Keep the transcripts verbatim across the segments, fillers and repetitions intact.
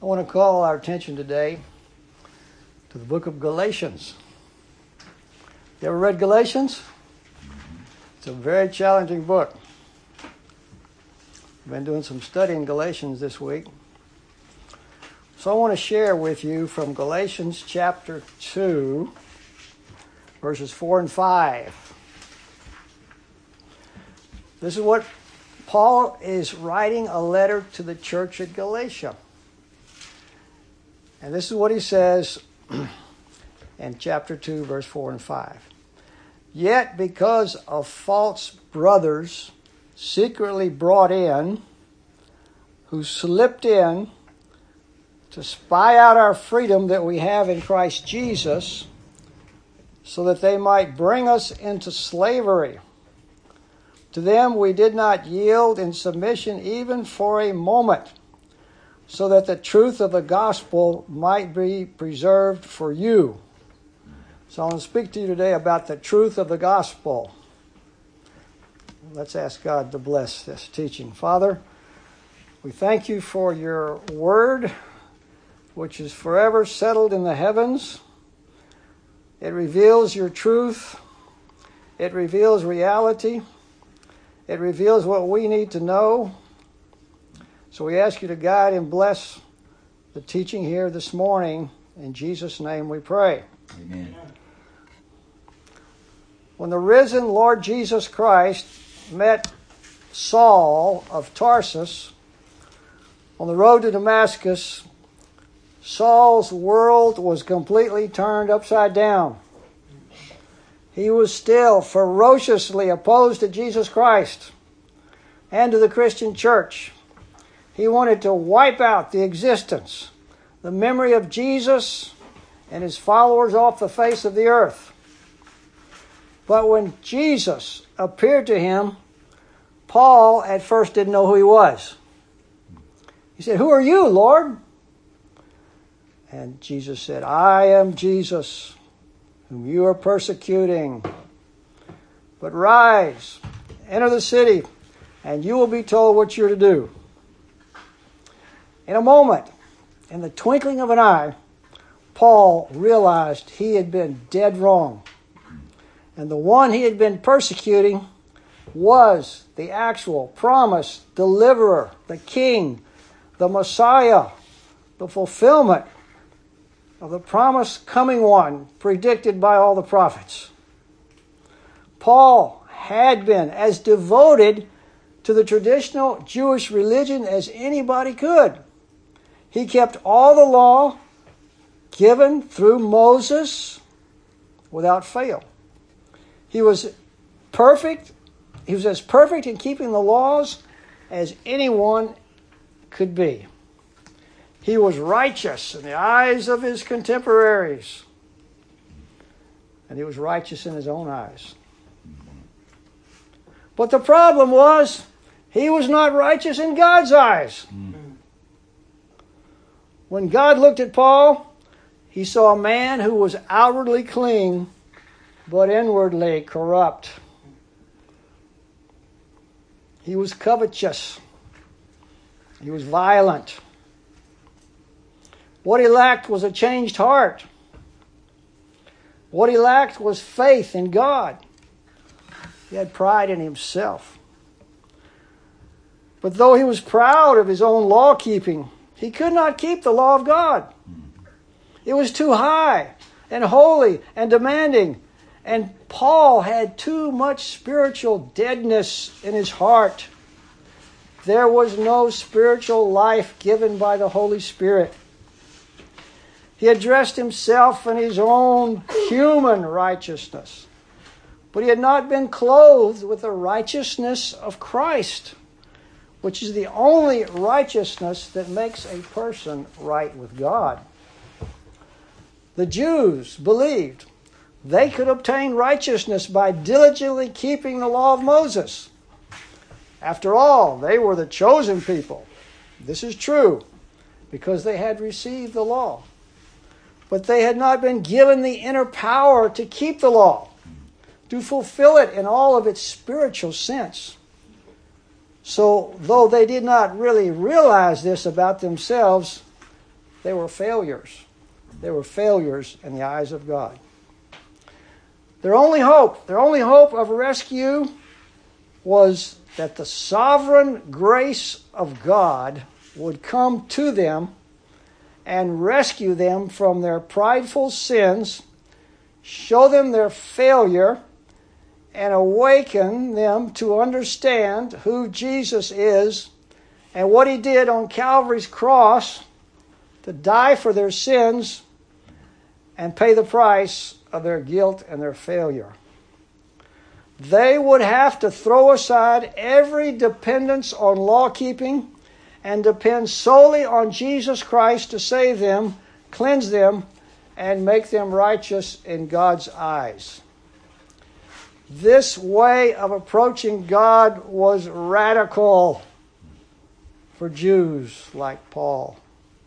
I want to call our attention today to the book of Galatians. You ever read Galatians? It's a very challenging book. I've been doing some study in Galatians this week. So I want to share with you from Galatians chapter two, verses four and five. This is what Paul is writing a letter to the church at Galatia. And this is what he says in chapter two, verse four and five. Yet because of false brothers secretly brought in, who slipped in to spy out our freedom that we have in Christ Jesus, so that they might bring us into slavery. To them we did not yield in submission even for a moment, so that the truth of the gospel might be preserved for you. So I want to speak to you today about the truth of the gospel. Let's ask God to bless this teaching. Father, we thank you for your word, which is forever settled in the heavens. It reveals your truth. It reveals reality. It reveals what we need to know. So we ask you to guide and bless the teaching here this morning. In Jesus' name we pray. Amen. When the risen Lord Jesus Christ met Saul of Tarsus on the road to Damascus, Saul's world was completely turned upside down. He was still ferociously opposed to Jesus Christ and to the Christian church. He wanted to wipe out the existence, the memory of Jesus and his followers off the face of the earth. But when Jesus appeared to him, Paul at first didn't know who he was. He said, "Who are you, Lord?" And Jesus said, "I am Jesus, whom you are persecuting. But rise, enter the city, and you will be told what you're to do." In a moment, in the twinkling of an eye, Paul realized he had been dead wrong. And the one he had been persecuting was the actual promised deliverer, the King, the Messiah, the fulfillment of the promised coming one predicted by all the prophets. Paul had been as devoted to the traditional Jewish religion as anybody could. He kept all the law given through Moses without fail. He was perfect. He was as perfect in keeping the laws as anyone could be. He was righteous in the eyes of his contemporaries, and he was righteous in his own eyes. But the problem was, he was not righteous in God's eyes. Mm. When God looked at Paul, he saw a man who was outwardly clean, but inwardly corrupt. He was covetous. He was violent. What he lacked was a changed heart. What he lacked was faith in God. He had pride in himself. But though he was proud of his own law-keeping, he could not keep the law of God. It was too high and holy and demanding. And Paul had too much spiritual deadness in his heart. There was no spiritual life given by the Holy Spirit. He had dressed himself in his own human righteousness, but he had not been clothed with the righteousness of Christ, which is the only righteousness that makes a person right with God. The Jews believed they could obtain righteousness by diligently keeping the law of Moses. After all, they were the chosen people. This is true because they had received the law. But they had not been given the inner power to keep the law, to fulfill it in all of its spiritual sense. So, though they did not really realize this about themselves, They were failures. They were failures in the eyes of God. Their only hope, their only hope of rescue was that the sovereign grace of God would come to them and rescue them from their prideful sins, show them their failure, and awaken them to understand who Jesus is and what He did on Calvary's cross to die for their sins and pay the price of their guilt and their failure. They would have to throw aside every dependence on law-keeping and depend solely on Jesus Christ to save them, cleanse them, and make them righteous in God's eyes. This way of approaching God was radical for Jews like Paul.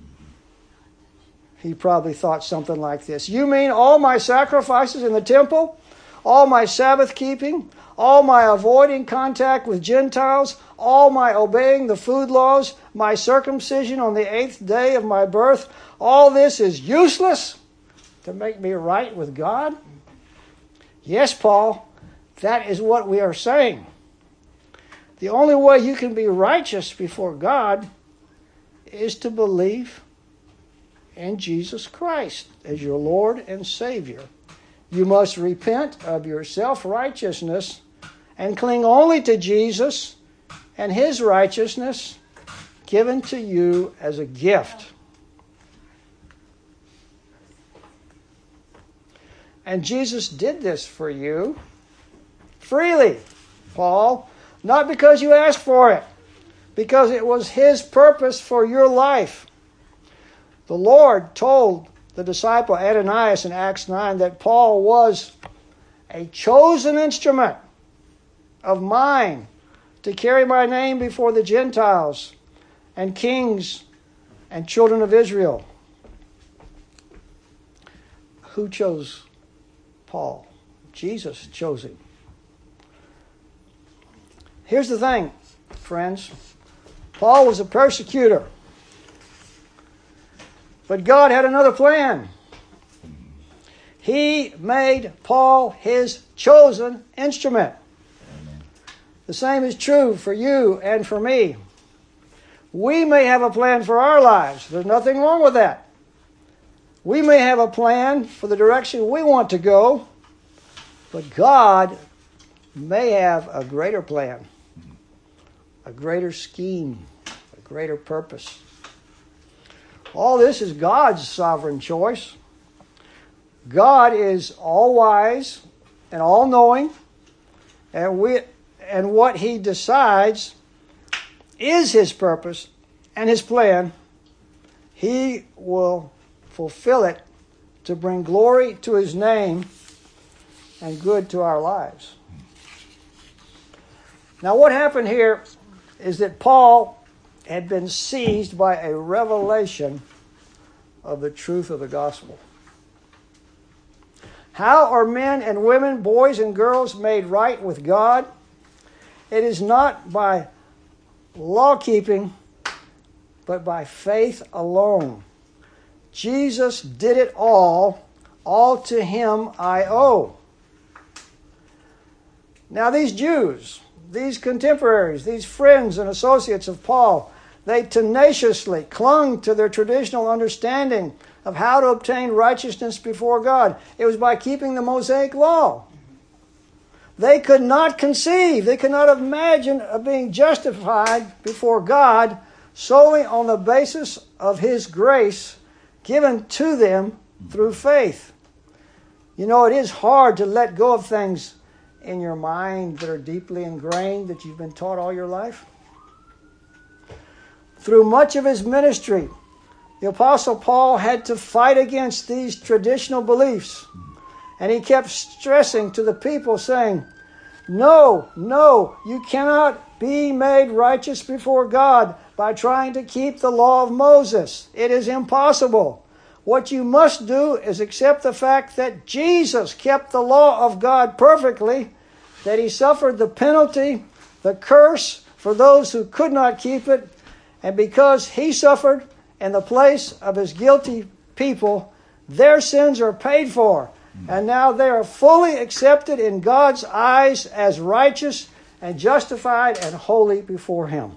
He probably thought something like this. You mean all my sacrifices in the temple, all my Sabbath keeping, all my avoiding contact with Gentiles, all my obeying the food laws, my circumcision on the eighth day of my birth, all this is useless to make me right with God? Yes, Paul, that is what we are saying. The only way you can be righteous before God is to believe in Jesus Christ as your Lord and Savior. You must repent of your self-righteousness and cling only to Jesus and His righteousness given to you as a gift. And Jesus did this for you freely, Paul, not because you asked for it, because it was His purpose for your life. The Lord told the disciple Ananias in Acts nine that Paul was a chosen instrument of mine to carry my name before the Gentiles and kings and children of Israel. Who chose Paul? Jesus chose him. Here's the thing, friends. Paul was a persecutor. But God had another plan. He made Paul His chosen instrument. Amen. The same is true for you and for me. We may have a plan for our lives. There's nothing wrong with that. We may have a plan for the direction we want to go, but God may have a greater plan, a greater scheme, a greater purpose. All this is God's sovereign choice. God is all-wise and all-knowing, and we and what He decides is His purpose and His plan. He will fulfill it to bring glory to His name and good to our lives. Now, what happened here is that Paul had been seized by a revelation of the truth of the gospel. How are men and women, boys and girls made right with God? It is not by law-keeping, but by faith alone. Jesus did it all. All to Him I owe. Now these Jews, these contemporaries, these friends and associates of Paul, they tenaciously clung to their traditional understanding of how to obtain righteousness before God. It was by keeping the Mosaic law. They could not conceive, they could not imagine of being justified before God solely on the basis of His grace given to them through faith. You know, it is hard to let go of things in your mind that are deeply ingrained, that you've been taught all your life. Through much of his ministry, the Apostle Paul had to fight against these traditional beliefs. And he kept stressing to the people, saying, No, no, you cannot be made righteous before God by trying to keep the law of Moses. It is impossible. What you must do is accept the fact that Jesus kept the law of God perfectly, that He suffered the penalty, the curse for those who could not keep it, and because He suffered in the place of his guilty people, their sins are paid for. And now they are fully accepted in God's eyes as righteous and justified and holy before him.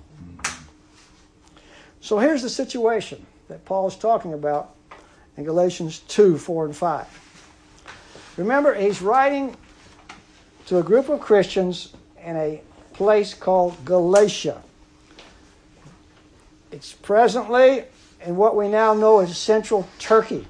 So here's the situation that Paul is talking about in Galatians two, four, and five. Remember, he's writing to a group of Christians in a place called Galatia. It's presently in what we now know as central Turkey.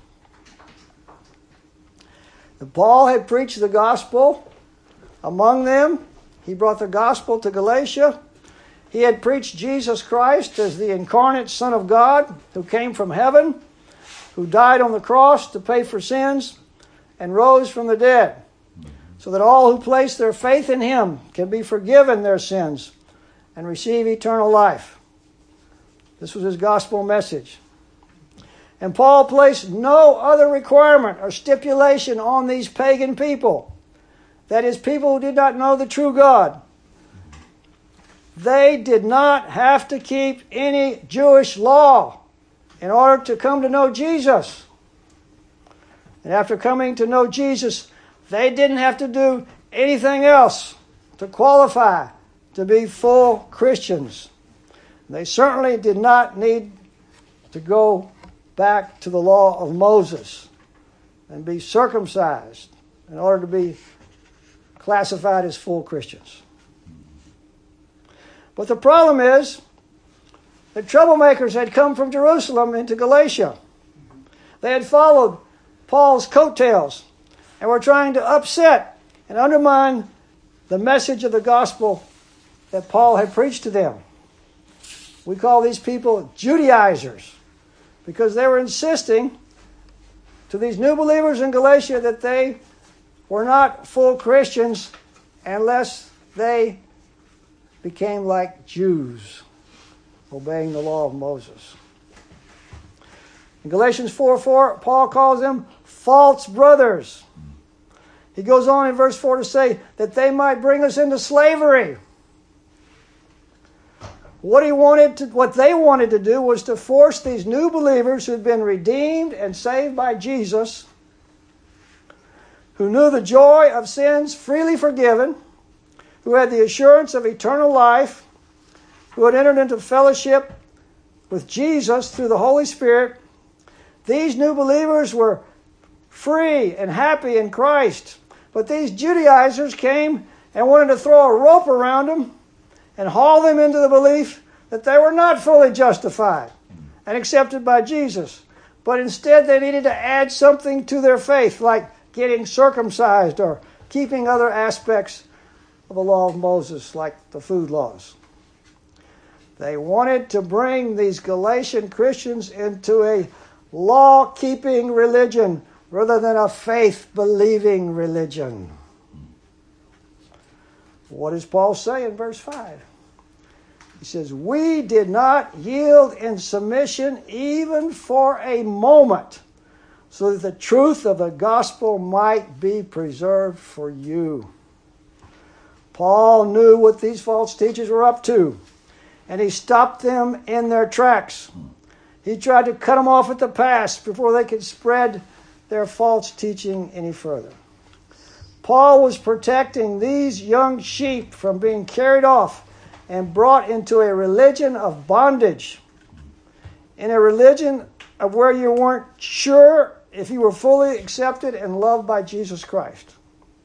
Paul had preached the gospel among them. He brought the gospel to Galatia. He had preached Jesus Christ as the incarnate Son of God who came from heaven, who died on the cross to pay for sins and rose from the dead, so that all who place their faith in him can be forgiven their sins and receive eternal life. This was his gospel message. And Paul placed no other requirement or stipulation on these pagan people. That is, people who did not know the true God. They did not have to keep any Jewish law in order to come to know Jesus. And after coming to know Jesus, they didn't have to do anything else to qualify to be full Christians. They certainly did not need to go back to the law of Moses and be circumcised in order to be classified as full Christians. But the problem is that troublemakers had come from Jerusalem into Galatia. They had followed Paul's coattails and were trying to upset and undermine the message of the gospel that Paul had preached to them. We call these people Judaizers, because they were insisting to these new believers in Galatia that they were not full Christians unless they became like Jews, obeying the law of Moses. In Galatians four four, Paul calls them false brothers. He goes on in verse four to say that they might bring us into slavery. What he wanted to, what they wanted to do was to force these new believers who had been redeemed and saved by Jesus, who knew the joy of sins freely forgiven, who had the assurance of eternal life, who had entered into fellowship with Jesus through the Holy Spirit. These new believers were free and happy in Christ. But these Judaizers came and wanted to throw a rope around them and haul them into the belief that they were not fully justified and accepted by Jesus. But instead they needed to add something to their faith, like getting circumcised or keeping other aspects of the law of Moses, like the food laws. They wanted to bring these Galatian Christians into a law-keeping religion rather than a faith-believing religion. What does Paul say in verse five? He says, "We did not yield in submission even for a moment, so that the truth of the gospel might be preserved for you." Paul knew what these false teachers were up to, and he stopped them in their tracks. He tried to cut them off at the pass before they could spread their false teaching any further. Paul was protecting these young sheep from being carried off and brought into a religion of bondage, in a religion of where you weren't sure if you were fully accepted and loved by Jesus Christ.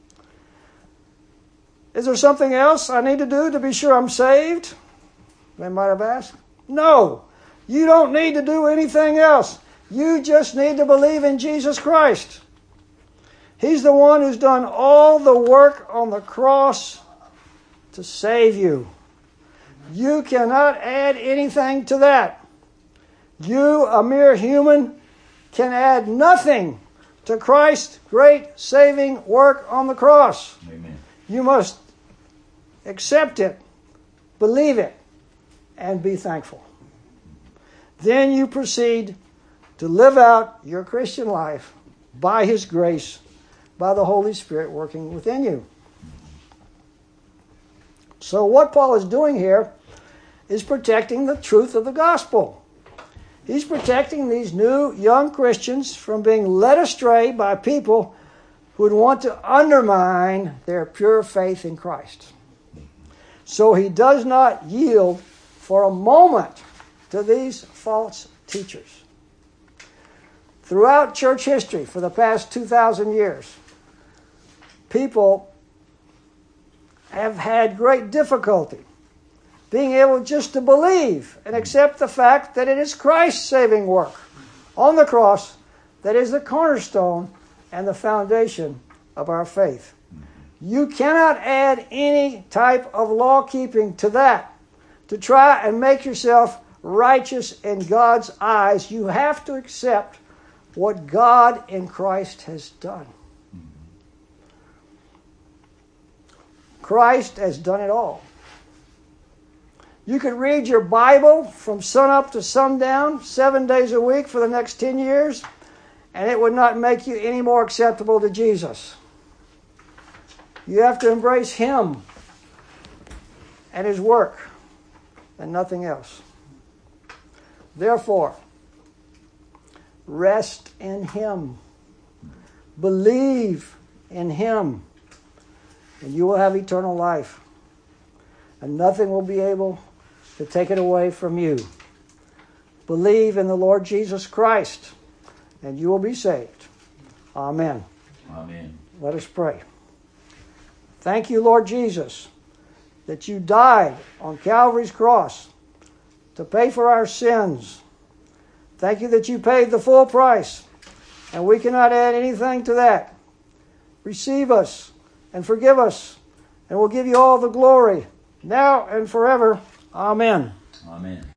Is there something else I need to do to be sure I'm saved? They might have asked. No, you don't need to do anything else. You just need to believe in Jesus Christ. He's the one who's done all the work on the cross to save you. You cannot add anything to that. You, a mere human, can add nothing to Christ's great saving work on the cross. Amen. You must accept it, believe it, and be thankful. Then you proceed to live out your Christian life by His grace, by the Holy Spirit working within you. So what Paul is doing here is protecting the truth of the gospel. He's protecting these new young Christians from being led astray by people who would want to undermine their pure faith in Christ. So he does not yield for a moment to these false teachers. Throughout church history for the past two thousand years, people have had great difficulty being able just to believe and accept the fact that it is Christ's saving work on the cross that is the cornerstone and the foundation of our faith. You cannot add any type of law keeping to that to try and make yourself righteous in God's eyes. You have to accept what God in Christ has done. Christ has done it all. You could read your Bible from sunup to sundown, seven days a week for the next ten years, and it would not make you any more acceptable to Jesus. You have to embrace Him and His work and nothing else. Therefore, rest in Him. Believe in Him, and you will have eternal life. And nothing will be able to take it away from you. Believe in the Lord Jesus Christ, and you will be saved. Amen. Amen. Let us pray. Thank you, Lord Jesus, that you died on Calvary's cross to pay for our sins. Thank you that you paid the full price, and we cannot add anything to that. Receive us and forgive us, and we'll give you all the glory now and forever. Amen. Amen.